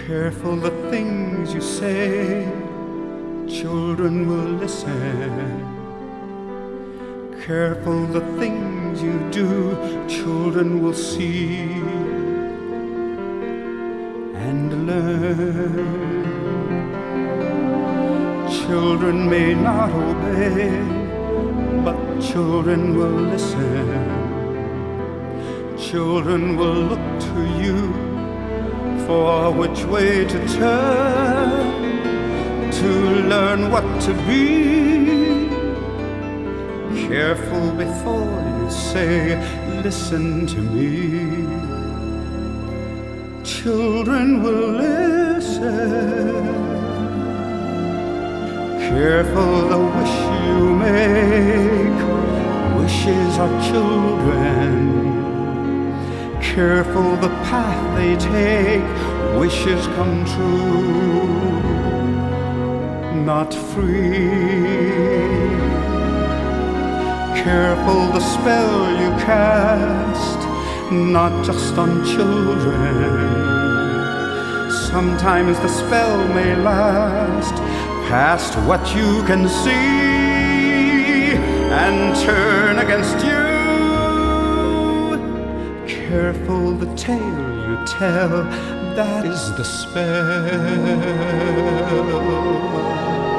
Careful the things you say, children will listen. Careful the things you do, children will see and learn. Children may not obey, but children will listen. Children will look to you for which way to turn, to learn what to be. Careful before you say, listen to me. Children will listen. Careful the wish you make, wishes are children. Careful the path they take, wishes come true, not free. Careful the spell you cast, not just on children. Sometimes the spell may last past what you can see and turn against you. Careful the tale you tell, that is the spell.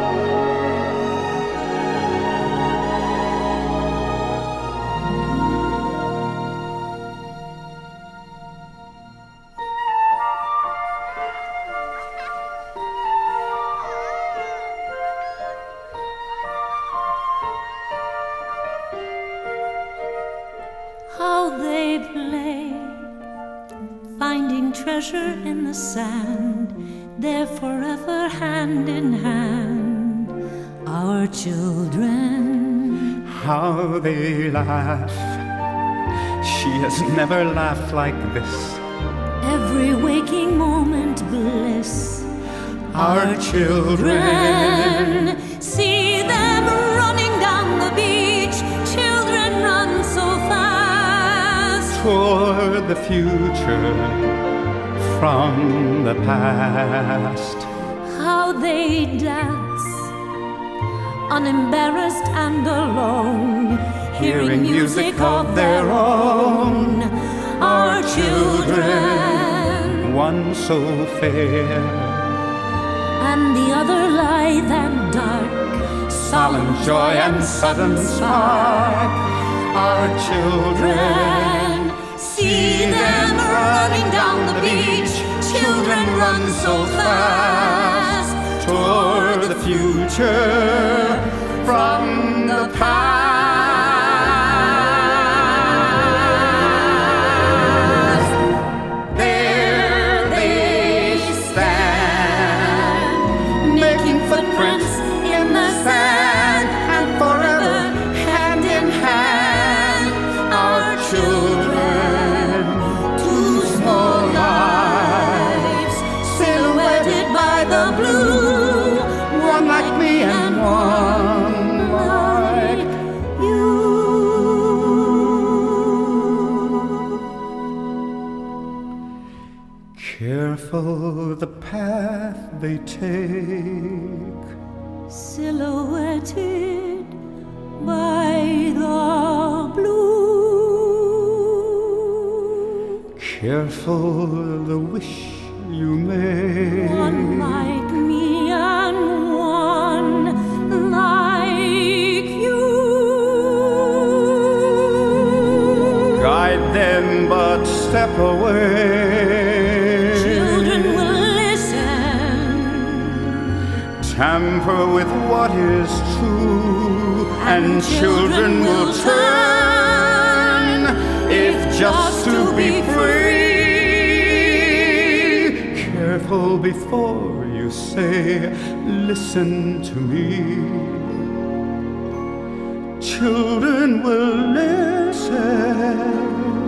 How they play, finding treasure in the sand. They're forever hand in hand, our children. How they laugh, she has never laughed like this. Every waking moment bliss, Our children. See them running down the beach, children run so fast. Toward the future from the past. How they dance, unembarrassed and alone, hearing music of their own. Our children, one so fair and the other lithe and dark, solemn joy and sudden spark. Our children, see them running down the beach, children run so fast. toward the future from the past. There they stand, making footprints in the sand, and forever hand in hand. Our children, two small lives, silhouetted by the blue, one like me and one like you. Careful the path they take, silhouetted by the blue. careful the wish you make. One like me and one like you. Guide them but step away. Children will listen, Tamper with what is true, and children will turn, if just to be free. Careful before you say, listen to me. Children will listen.